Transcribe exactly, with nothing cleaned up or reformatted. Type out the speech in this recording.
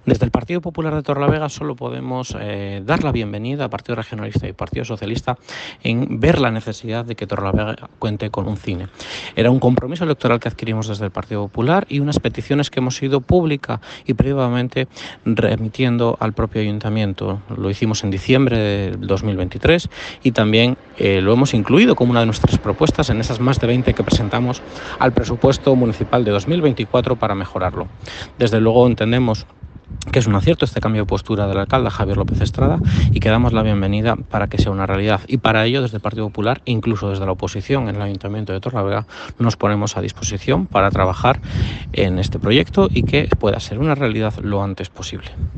Desde el Partido Popular de Torrelavega solo podemos eh, dar la bienvenida al Partido Regionalista y Partido Socialista en ver la necesidad de que Torrelavega cuente con un cine. Era un compromiso electoral que adquirimos desde el Partido Popular y unas peticiones que hemos ido pública y privadamente remitiendo al propio Ayuntamiento. Lo hicimos en diciembre del dos mil veintitrés y también eh, lo hemos incluido como una de nuestras propuestas en esas más de veinte que presentamos al presupuesto municipal de dos mil veinticuatro para mejorarlo. Desde luego entendemos que es un acierto este cambio de postura del alcalde Javier López Estrada y que damos la bienvenida para que sea una realidad. Y para ello, desde el Partido Popular, incluso desde la oposición en el Ayuntamiento de Torrelavega, nos ponemos a disposición para trabajar en este proyecto y que pueda ser una realidad lo antes posible.